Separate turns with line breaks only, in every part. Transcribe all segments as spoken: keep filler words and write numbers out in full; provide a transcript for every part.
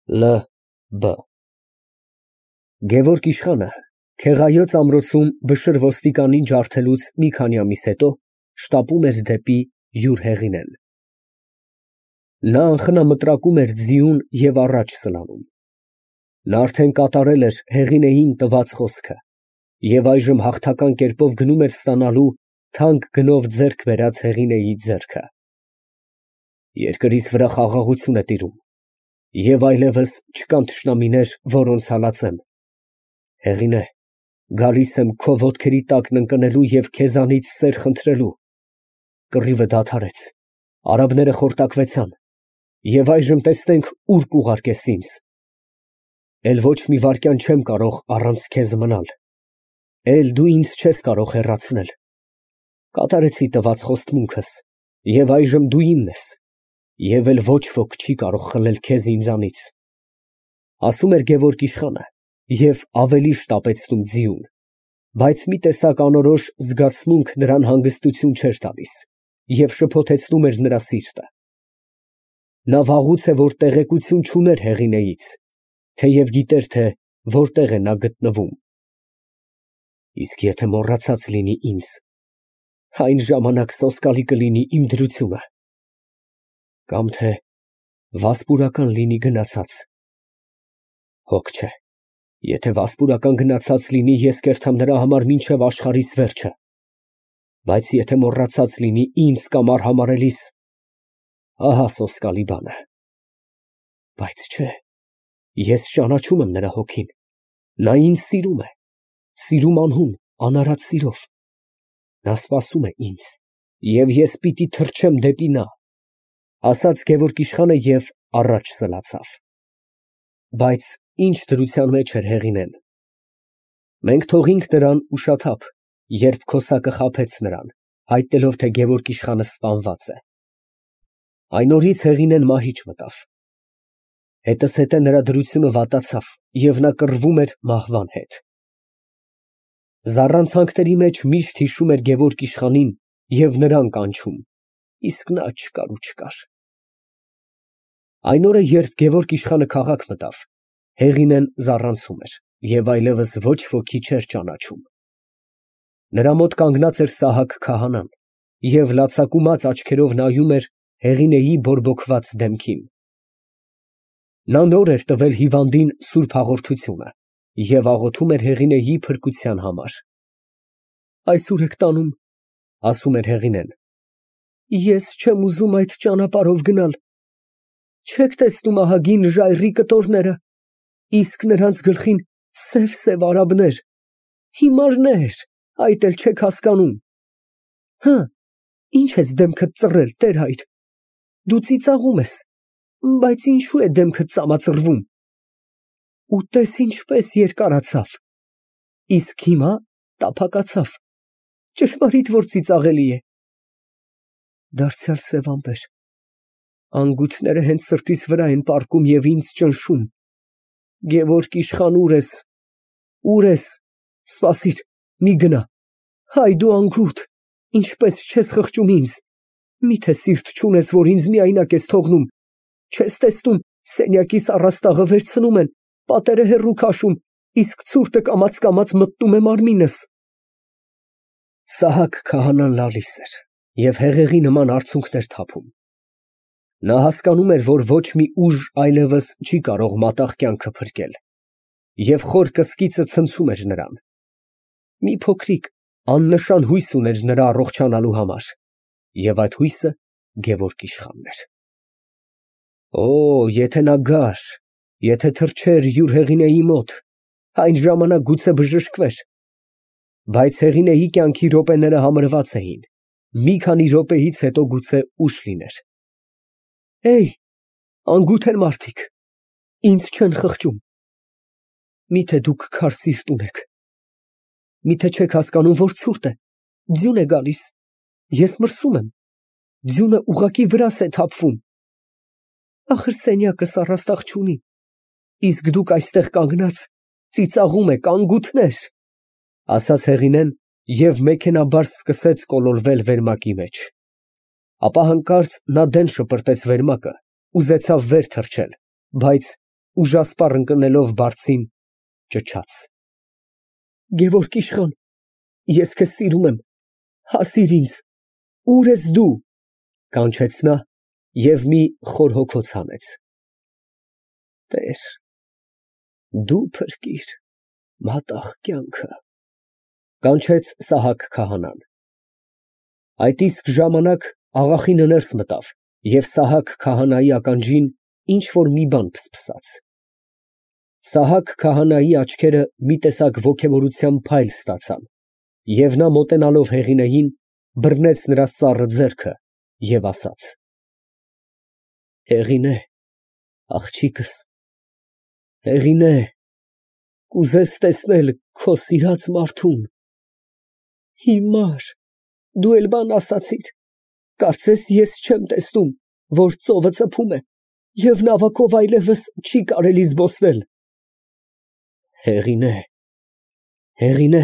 L B Գևորգ իշխանը Քեղայոց ամրոցում բշր ոստիկանին ջարդելուց մի քանի ամիս հետո շտապում էր դեպի յուր Հեղինեն։ Նա անխնամտրակում էր ձիուն և առաջ սլանում։ Նա արդեն կատարել էր Հեղինեին տված խոսքը և այժմ հաղթական կերպով գնում էր ստանալու թանկ գնով ձեռք բերած Հեղինեի ձեռքը։ Երկրիս վրա խաղաղություն է տիրում, և այլևս չկան թշնամիներ, որոնց հալածեմ։ Հեղինե, գալիս եմ քո ոտքերի տակն ընկնելու և քեզանից սեր խնդրելու։ Կռիվը դադարեց, արաբները խորտակվեցան, և այժմ տեսնենք ուր կուղարկես ինձ։ Էլ ոչ մի վայրկյան չեմ կարող առանց քեզ մնալ, էլ դու ինձ չես կարող հեռացնել։ Կատարեցի տված խոստմունքս, և այժմ դու իմն ես, և էլ ոչ ոք չի կարող խլել քեզ ինձանից, ֊ ասում էր Գևորգ իշխանը և ավելի շտապեցնում ձիուն, բայց մի տեսակ անորոշ զգացմունք նրան հանգստություն չէր տալիս և շփոթեցնում էր նրա սիրտը։ Նա վաղուց է որ տեղեկություն չուներ Հեղինեից, թեև գիտեր, թե որտեղ է նա գտնվում։ Իսկ եթե մոռացած լինի ինձ, այն ժամանակ սոսկալի կլինի իմ դրությունը, կամ թե վասպուրական լինի գնացած։ Հոգ չէ, եթե վասպուրական գնացած լինի, ես կերթամ նրա համար մինչև աշխարհիս վերջը, բայց եթե մոռացած լինի ինձ կամ արհամարհելիս, ահա սոսկալի բանը։ Բայց չէ, ես ճանաչում եմ նրա հոգին, նա ինձ սիրում է, սիրում անհուն, անարատ սիրով։ Նա սպասում է ինձ, և ես պիտի թռչեմ դեպի նա, ֊ ասաց Գևորգ իշխանը և առաջ սլացավ։ Բայց ինչ դրության մեջ էր Հեղինեն։ Մենք թողինք նրան ուշաթափ, երբ քոսակը խաբեց նրան, հայտնելով, թե Գևորգ իշխանը սպանված է։ Այն օրից Հեղինեն մահիճ մտավ։ Հետզհետե նրա դրությունը վատացավ, և նա կռվում էր մահվան հետ։ Զառանցանքների մեջ միշտ հիշում էր Գևորգ իշխանին և նրան կանչում, իսկ նա չկար ու չկար։ Այն օրը, երբ Գևորգ իշխանը քաղաք մտավ, Հեղինեն զառանցում էր և այլևս ոչ ոքի չէր ճանաչում։ Նրա մոտ կանգնած էր Սահակ քահանան և լացակումած աչքերով նայում էր Հեղինեի բորբոքված դեմքին։ Նա նոր էր տվել հիվանդին սուրբ հաղորդությունը և աղոթում էր Հեղինեի փրկության համար։ Այսօր եք տանում, ֊ ասում էր Հեղինեն, ֊ ես չեմ ուզում այդ ճանապարհով գնալ։ Չեք տեսնում ահագին ժայռի կտորները, իսկ նրանց գլխին սև֊սև արաբներ, հիմարներ, այդ էլ չեք հասկանում։ Հը, ի՞նչ ես դեմքդ ծռել, տեր֊հայր, դու ծիծաղում ես, բայց ինչո՞ւ է դեմքդ ծամածռվում։ Ու տես ինչպես երկարացավ, իսկ հիմա տափակացավ, ճշմարիտ որ ծիծաղելի է։ Դարձյալ սև ամպեր, անգութները հենց սրտիս վրա են պառկում և ինձ ճնշում։ Գևորգ իշխան, ուր ես, ուր ես, սպասիր, մի գնա, հայ դու անգութ, ինչպես չես խղճում ինձ, միթե սիրտ չունես, որ ինձ միայնակ ես թողնում, չես տեսնում սենյակիս առաստաղը վերցնում են, պատերը հեռու քաշում, իսկ ցուրտը կամաց֊կամաց մտնում է մարմինս։ Սահակ քահանան լալիս էր և հեղեղի նման արցունքներ թափում։ Նա հասկանում էր, որ ոչ մի ուժ այլևս չի կարող մատաղ կյանքը փրկել, և խոր կսկիծը ցնցում էր նրան։ Մի փոքրիկ աննշան հույս ուներ նրա առողջանալու համար, և այդ հույսը Գևորգ իշխանն էր։ Օ, եթե նա գար, եթե թռչեր յուր Հեղինեի մոտ, այն ժամանակ գուցե բժշկվեր։ Բայց Հեղինեի կյանքի րոպեները համրված էին, մի քանի րոպեից հետո գուցե ուշ լիներ։ Էյ, անգութ են մարդիկ, ինձ չեն խղճում։ Միթե դուք քար սիրտ ունեք, միթե չեք հասկանում, որ ցուրտ է, ձյուն է գալիս, ես մրսում եմ, ձյունը ուղղակի վրաս է թափվում։ Ախր սենյակս առաստաղ չունի, իսկ դուք այստեղ կանգնած ծիծաղում եք, անգութներ, ֊ ասաց Հեղինեն և մեքենայաբար սկսեց կոլորվել վերմակի մեջ։ Ապա հանկարծ նա դեն շպրտեց վերմակը, ուզեցավ վեր թռչել, բայց ուժասպառ ընկնելով բարձին, ճչաց. Գևորգ իշխան, ես քեզ սիրում եմ, հասիր ինձ, ուր ես դու, կանչեց նա և մի խոր հոգոց հանեց։ Տեր, դու փրկիր մատաղ կյանքը, կանչեց Սահակ քահանան։ Այդ իսկ ժամանակ աղախինը ներս մտավ և Սահակ քահանայի ականջին ինչ որ մի բան փսփսաց։ Սահակ քահանայի աչքերը մի տեսակ ոգևորության փայլ ստացան, և նա մոտենալով Հեղինեին, բռնեց նրա սառը ձեռքը և ասաց. Հեղինե, աղջիկս, Հեղինե, կուզես տեսնել քո սիրած մարդուն։ Հիմար, դու էլ բան ասացիր, կարծես ես չեմ տեսնում, որ ծովը ծփում է, և նավակով այլևս չի կարելի զբոսնել։ Հեղինե, Հեղինե,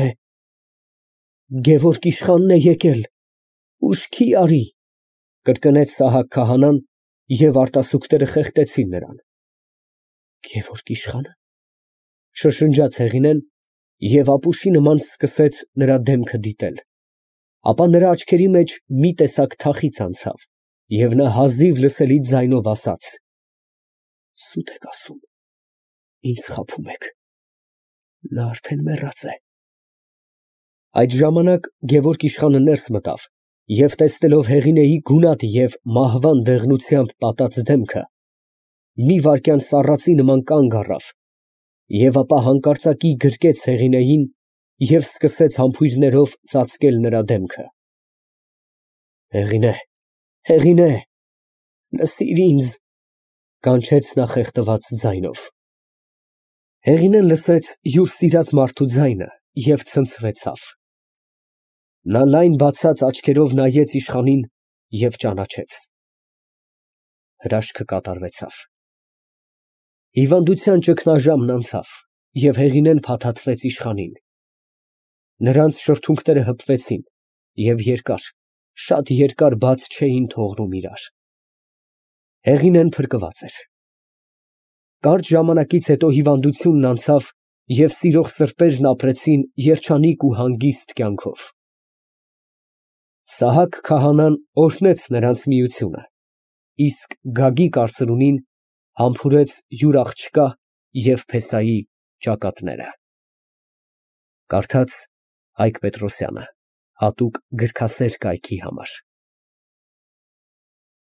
Գևորգ իշխանն է եկել, ուշքի արի, կրկնեց Սահակ քահանան, և արտասուքները խեղդեցին նրան։ Գևորգ իշխա՞նը, շշնջաց Հեղինեն և ապուշի նման սկսեց նրա դեմքը դիտել, ապա նրա աչքերի մեջ մի տեսակ թախիծ անցավ, և նա հազիվ լսելի ձայնով ասաց. Սուտ եք ասում, ինձ խաբում եք, նա արդեն մեռած է։ Այդ ժամանակ Գևորգ իշխանը ներս մտավ և տեսնելով Հեղինեի գունատ և մահվան դեղնությամբ պատած դեմքը, մի վայրկյան սառածի նման կանգ առավ և ապա հանկարծակի գրկեց Հեղինեին և սկսեց համբույրներով ծածկել նրա դեմքը։ Հեղինե, Հեղինե, լսիր ինձ, կանչեց նա խեղդված ձայնով։ Հեղինեն լսեց յուր սիրած մարդու ձայնը և ցնցվեցավ։ Նա լայն բացած աչքերով նայեց իշխանին և ճանաչեց։ Հրաշքը կատարվեցավ։ Հիվանդության ճգնաժամն անցավ, և Հեղինեն փաթաթվեց իշխանին։ Նրանց շրթունքները հպվեցին և երկար, շատ երկար բաց չէին թողնում իրար։ Հեղինեն փրկված էր։ Կարճ ժամանակից հետո հիվանդությունն անցավ, և սիրող սրտերն ապրեցին երջանիկ ու հանգիստ կյանքով։ Սահակ քահանան օրհնեց նրանց միությունը, իսկ Գագիկ արծրունին համբուրեց յուր աղջկա և փեսայի ճակատները։ Կարդաց Հայկ Պետրոսյանը, հատուկ գրքասեր կայքի համար։